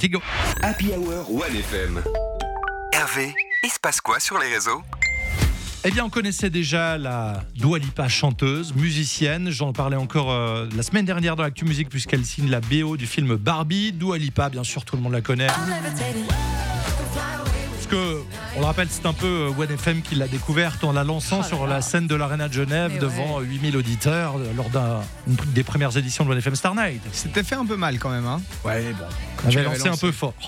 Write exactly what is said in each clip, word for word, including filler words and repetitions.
parti, go. Happy Hour One F M. Hervé, il se passe quoi sur les réseaux ? Eh bien, on connaissait déjà la Dua Lipa, chanteuse, musicienne. J'en parlais encore euh, la semaine dernière dans l'Actu Musique, puisqu'elle signe la B O du film Barbie. Dua Lipa, bien sûr, tout le monde la connaît. Parce que, on le rappelle, c'est un peu One F M qui l'a découverte en la lançant oh sur là. la scène de l'Arena de Genève Mais devant ouais. huit mille auditeurs lors d'un, une des premières éditions de One F M Star Night. C'était fait un peu mal quand même, hein. Ouais, bon, on tu avait l'avais lancé un lancé. peu fort.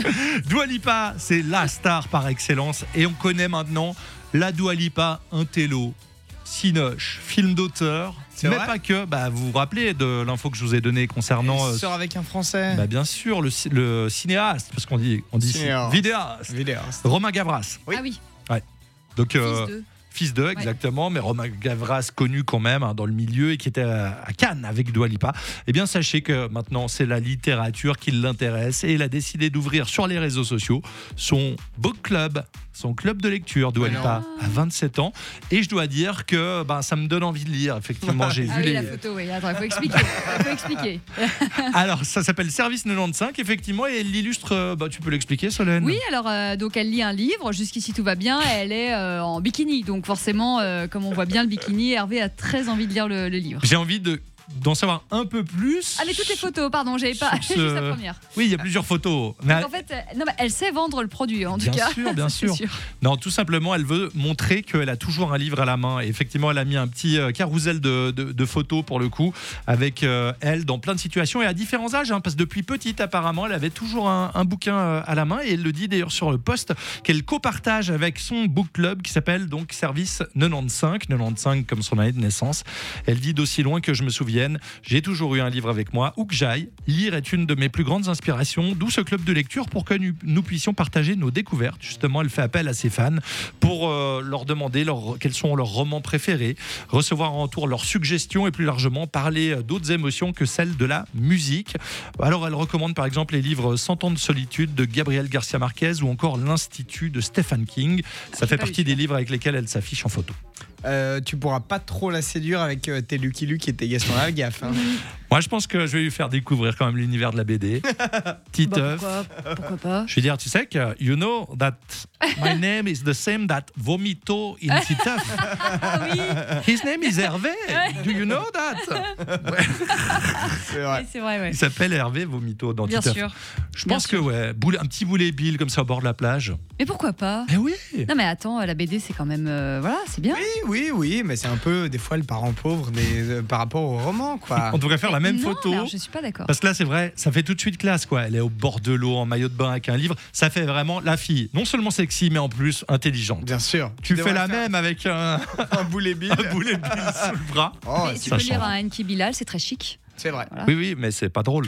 Dua Lipa, c'est la star par excellence. Et on connaît maintenant la Dua Lipa, un télo, cinoche, film d'auteur. C'est Mais vrai pas que. Bah, vous vous rappelez de l'info que je vous ai donnée concernant. Il sort avec un Français. Bah, bien sûr, le, le cinéaste, parce qu'on dit, on dit Cinéaste. vidéaste, Vidéaste. Romain Gavras. Oui. Ah oui, Donc, fils euh, de. Fils d'eux, exactement, mais Romain Gavras, connu quand même hein, dans le milieu et qui était à, à Cannes avec Dua Lipa. Eh bien, sachez que maintenant, c'est la littérature qui l'intéresse et il a décidé d'ouvrir sur les réseaux sociaux son book club, son club de lecture. Dua Mais Lipa non. a vingt-sept ans et je dois dire que ben, ça me donne envie de lire. Effectivement, j'ai Ah vu oui, les. la photo, oui. Attends, il faut expliquer. Il faut expliquer. Alors, ça s'appelle Service quatre-vingt-quinze, effectivement, et elle l'illustre. euh, Bah, tu peux l'expliquer, Solène ? Oui, alors euh, donc elle lit un livre. Jusqu'ici tout va bien. Elle est euh, en bikini, donc forcément, euh, comme on voit bien le bikini, Hervé a très envie de lire le, le livre. J'ai envie de, d'en savoir un peu plus. Ah mais toutes les photos, pardon, j'avais pas Sur juste ce- la première. Oui, il y a plusieurs photos. Mais Donc, en fait, euh, non, mais elle sait vendre le produit en tout Bien cas. sûr, bien Ça, c'est sûr. Non, tout simplement, elle veut montrer qu'elle a toujours un livre à la main. Et effectivement, elle a mis un petit euh, carrousel de, de, de photos pour le coup, avec euh, elle dans plein de situations et à différents âges. Hein, parce que depuis petite, apparemment, elle avait toujours un, un bouquin euh, à la main. Et elle le dit d'ailleurs sur le post qu'elle copartage avec son book club qui s'appelle donc Service quatre-vingt-quinze. quatre-vingt-quinze comme son année de naissance. Elle dit d'aussi loin que je me souvienne, j'ai toujours eu un livre avec moi. Où que j'aille, lire est une de mes plus grandes inspirations. D'où ce club de lecture pour que nous, nous puissions partager nos découvertes. Justement, elle fait appel à ses fans pour euh, leur demander leur, quels sont leurs romans préférés, recevoir en retour leurs suggestions et plus largement parler d'autres émotions que celles de la musique. Alors, elle recommande par exemple les livres Cent ans de solitude de Gabriel Garcia Marquez ou encore L'Institut de Stephen King. Ça j'ai fait pas partie lu des livres avec lesquels elle s'affiche en photo. Euh, tu pourras pas trop la séduire avec euh, tes Lucky Luke et tes Gaston Lagaffe. Hein. Moi, je pense que je vais lui faire découvrir quand même l'univers de la B D. Petit Bah, œuf. pourquoi, pourquoi pas. Je vais dire, tu sais que you know that my name is the same that Vomito in Titeuf. Ah oui, His name is Hervé. Do you know that? Ouais. C'est vrai. oui, c'est vrai, ouais. Il s'appelle Hervé Vomito dans Bien Titeuf. sûr. Je bien pense sûr. que ouais, boule- un petit boulet bill comme ça au bord de la plage. Mais pourquoi pas? Eh oui. Non mais attends, la B D c'est quand même, euh, voilà, c'est bien. Oui, oui, oui, mais c'est un peu des fois le parent pauvre des, euh, par rapport au roman, quoi. On devrait faire la même non, photo. mais alors, je suis pas d'accord. Parce que là, c'est vrai, ça fait tout de suite classe, quoi. Elle est au bord de l'eau, en maillot de bain, avec un livre. Ça fait vraiment la fille, non seulement sexy, mais en plus intelligente. Bien sûr. Tu fais devrais la faire même avec un, un boulet bill. un boulet bill sous le bras. Oh, Mais c'est tu ça peux lire change. un Enki Bilal, c'est très chic. c'est vrai. Voilà. Oui, oui, mais c'est pas drôle.